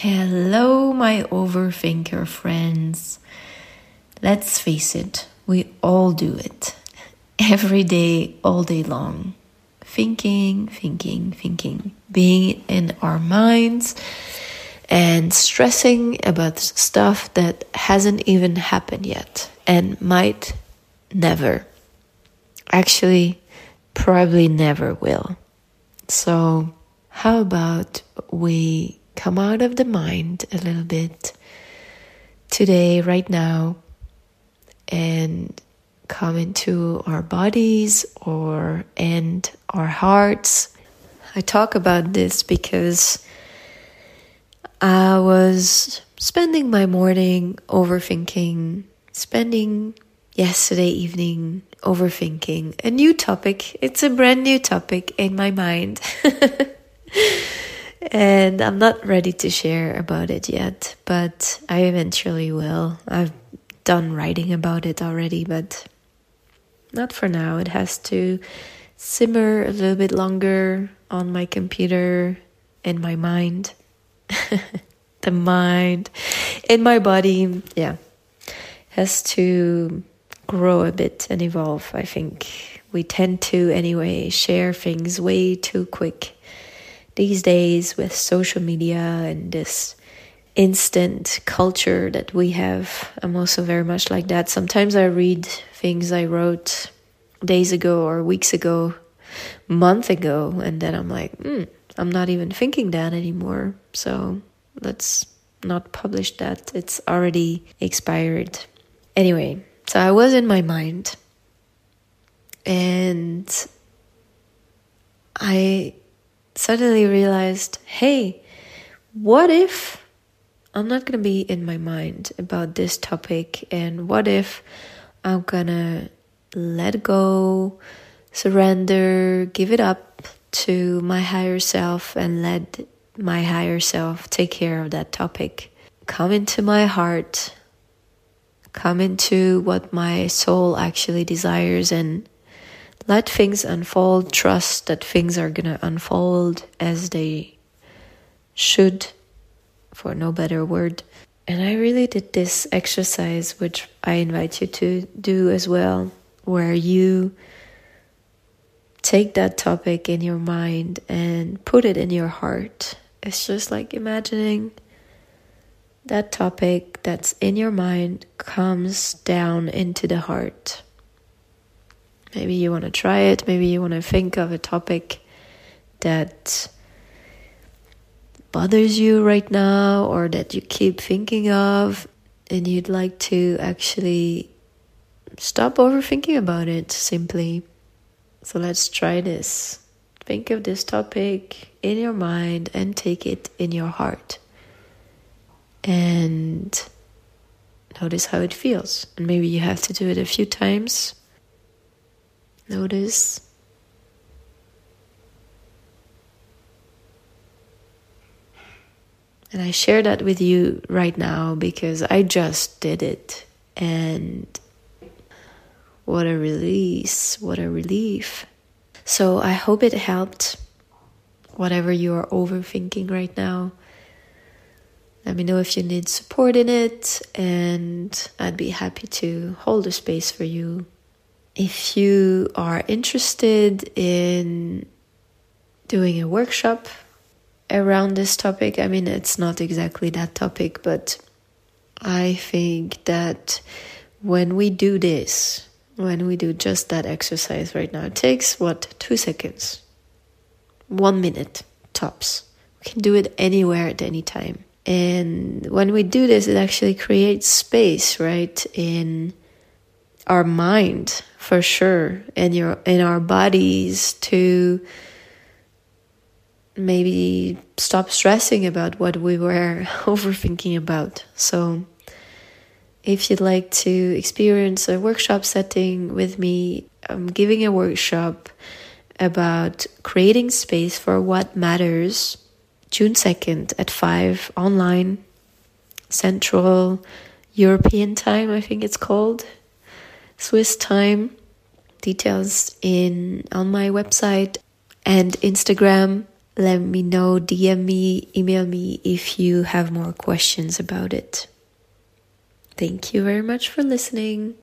Hello, my overthinker friends. Let's face it, we all do it. Every day, all day long. Thinking. Being in our minds and stressing about stuff that hasn't even happened yet and might never. Actually, probably never will. So, how about we come out of the mind a little bit today, right now, and come into our bodies and our hearts. I talk about this because I was spending my morning overthinking, spending yesterday evening overthinking a new topic. It's a brand new topic in my mind. And I'm not ready to share about it yet, but I eventually will. I've done writing about it already, but not for now. It has to simmer a little bit longer on my computer, in my mind. The mind, in my body, has to grow a bit and evolve. I think we tend to, anyway, share things way too quick these days with social media and this instant culture that we have. I'm also very much like that. Sometimes I read things I wrote days ago or weeks ago, month ago, and then I'm like, I'm not even thinking that anymore. So let's not publish that. It's already expired. Anyway, so I was in my mind and I suddenly realized, hey, what if I'm not going to be in my mind about this topic, and what if I'm going to let go, surrender, give it up to my higher self and let my higher self take care of that topic. Come into my heart, come into what my soul actually desires and let things unfold. Trust that things are going to unfold as they should, for no better word. And I really did this exercise, which I invite you to do as well, where you take that topic in your mind and put it in your heart. It's just like imagining that topic that's in your mind comes down into the heart. Maybe you want to try it. Maybe you want to think of a topic that bothers you right now or that you keep thinking of, and you'd like to actually stop overthinking about it simply. So let's try this. Think of this topic in your mind and take it in your heart. And notice how it feels. And maybe you have to do it a few times. Notice. And I share that with you right now because I just did it. And what a release, what a relief. So I hope it helped, whatever you are overthinking right now. Let me know if you need support in it, and I'd be happy to hold a space for you. If you are interested in doing a workshop around this topic, I mean, it's not exactly that topic, but I think that when we do this, when we do just that exercise right now, it takes, 2 seconds? 1 minute, tops. We can do it anywhere at any time. And when we do this, it actually creates space, right, in our mind, for sure, and in our bodies to maybe stop stressing about what we were overthinking about. So if you'd like to experience a workshop setting with me, I'm giving a workshop about creating space for what matters, June 2nd at 5 online, Central European time, I think it's called, Swiss time. Details on my website and Instagram. let me know, DM me, email me if you have more questions about it. Thank you very much for listening.